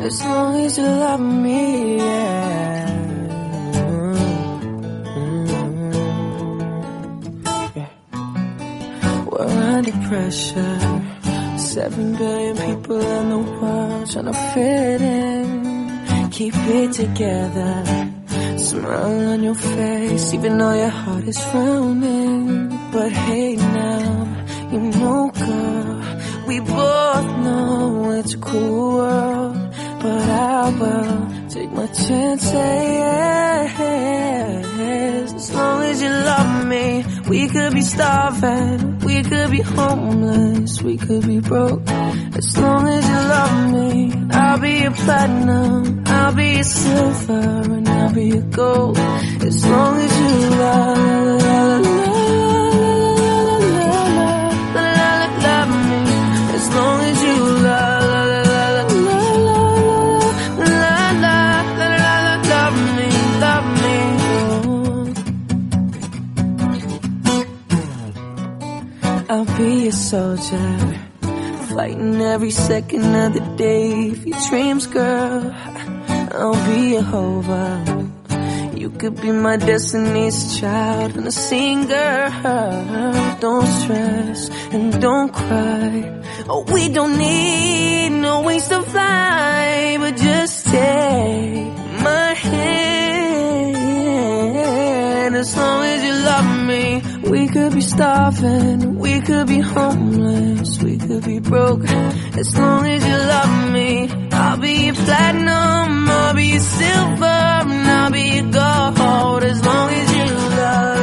as long as you love me, yeah. We're under pressure, 7 billion people in the world trying to fit in. Keep it together, smile on your face, even though your heart is frowning. But hey now, you know girl, we both know it's a cruel world, but I will take my chances. As long as you love me, we could be starving, we could be homeless, we could be broke. As long as you love me, I'll be your platinum, I'll be your silver, and I'll be your gold. As long as you love me, as long as you love me. I'll be a soldier, fighting every second of the day for your dreams, girl. I'll be a hover, you could be my destiny's child and a singer. Don't stress and don't cry. Oh, we don't need no wings to fly, but just take my hand. As long as you love me, we could be starving, we could be homeless, we could be broke. As long as you love me, I'll be your platinum, I'll be your silver, and I'll be your gold. As long as you love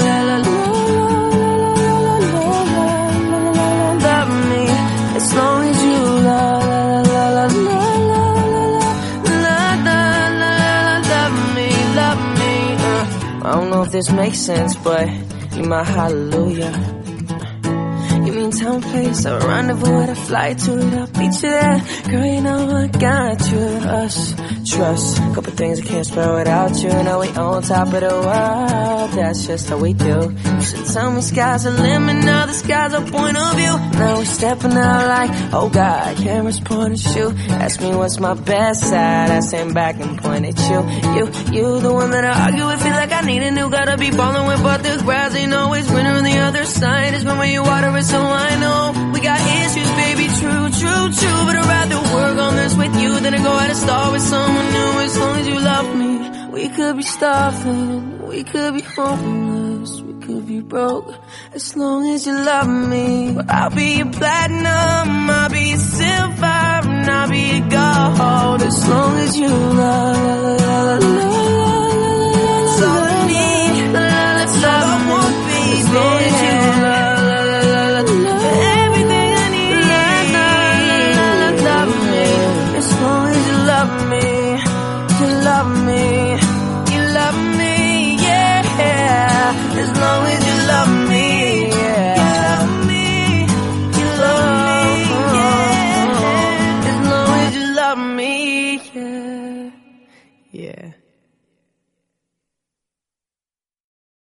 me, as long as you love me. I don't know if this makes sense, but you my hallelujah. You mean time, place, a rendezvous with a flight to it. I'll beat you there, girl, you know I got you. Us, trust, couple things I can't spell without you. Now we on top of the world, that's just how we do. You should tell me sky's the limit, now the sky's our point of view. Now we stepping out like, oh God, cameras point at you. Ask me what's my best side, I stand back and point at you. You the one that I argue with, feel like I need a new. Gotta be ballin' with, but the grass ain't always winter on the other side. It's when you water it, so I know we got issues, baby, true. But I'd rather work on this with you than to go out and start with someone new. As long as you love me, we could be starving, we could be homeless, we could be broke. As long as you love me, I'll be your platinum, I'll be your silver, and I'll be your gold. As long as you love